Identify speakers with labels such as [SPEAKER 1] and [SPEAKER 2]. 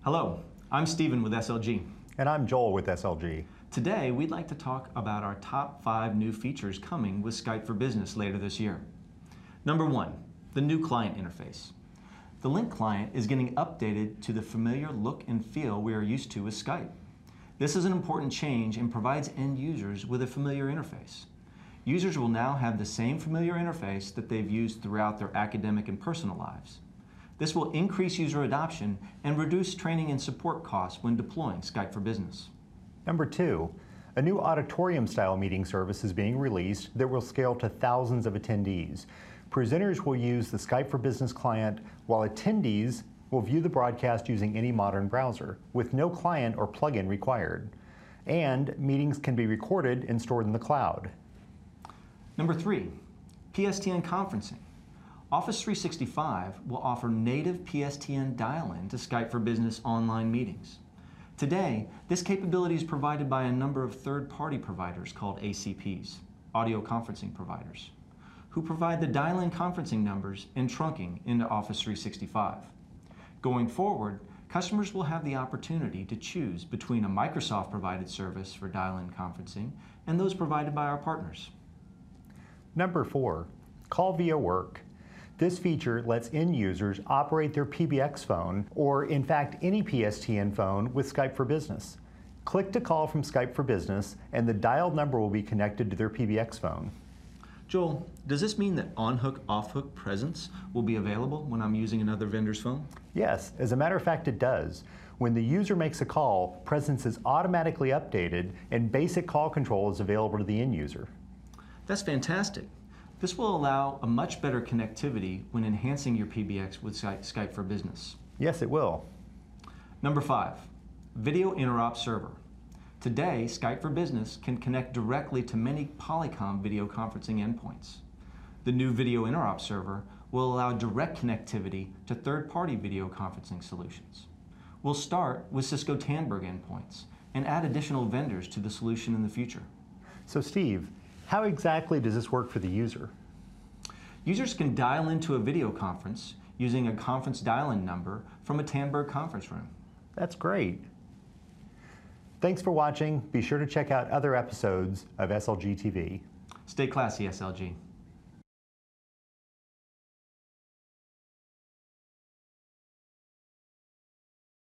[SPEAKER 1] Hello, I'm Stephen with SLG.
[SPEAKER 2] And I'm Joel with SLG.
[SPEAKER 1] Today, we'd like to talk about our top 5 new features coming with Skype for Business later this year. Number 1, the new client interface. The Link client is getting updated to the familiar look and feel we are used to with Skype. This is an important change and provides end users with a familiar interface. Users will now have the same familiar interface that they've used throughout their academic and personal lives. This will increase user adoption and reduce training and support costs when deploying Skype for Business.
[SPEAKER 2] Number 2, a new auditorium-style meeting service is being released that will scale to thousands of attendees. Presenters will use the Skype for Business client, while attendees will view the broadcast using any modern browser, with no client or plugin required. And meetings can be recorded and stored in the cloud.
[SPEAKER 1] Number 3, PSTN conferencing. Office 365 will offer native PSTN dial-in to Skype for Business online meetings. Today, this capability is provided by a number of third-party providers called ACPs, audio conferencing providers, who provide the dial-in conferencing numbers and trunking into Office 365. Going forward, customers will have the opportunity to choose between a Microsoft-provided service for dial-in conferencing and those provided by our partners.
[SPEAKER 2] Number 4, Call via Work. This feature lets end users operate their PBX phone, or in fact any PSTN phone, with Skype for Business. Click to call from Skype for Business, and the dialed number will be connected to their PBX phone.
[SPEAKER 1] Joel, does this mean that on-hook, off-hook presence will be available when I'm using another vendor's phone?
[SPEAKER 2] Yes, as a matter of fact it does. When the user makes a call, presence is automatically updated and basic call control is available to the end user.
[SPEAKER 1] That's fantastic. This will allow a much better connectivity when enhancing your PBX with Skype for Business.
[SPEAKER 2] Yes, it will.
[SPEAKER 1] Number 5, Video Interop Server. Today, Skype for Business can connect directly to many Polycom video conferencing endpoints. The new Video Interop Server will allow direct connectivity to third-party video conferencing solutions. We'll start with Cisco Tandberg endpoints and add additional vendors to the solution in the future.
[SPEAKER 2] So Steve, how exactly does this work for the user?
[SPEAKER 1] Users can dial into a video conference using a conference dial-in number from a Tandberg conference room.
[SPEAKER 2] That's great. Thanks for watching. Be sure to check out other episodes of SLG TV.
[SPEAKER 1] Stay classy, SLG.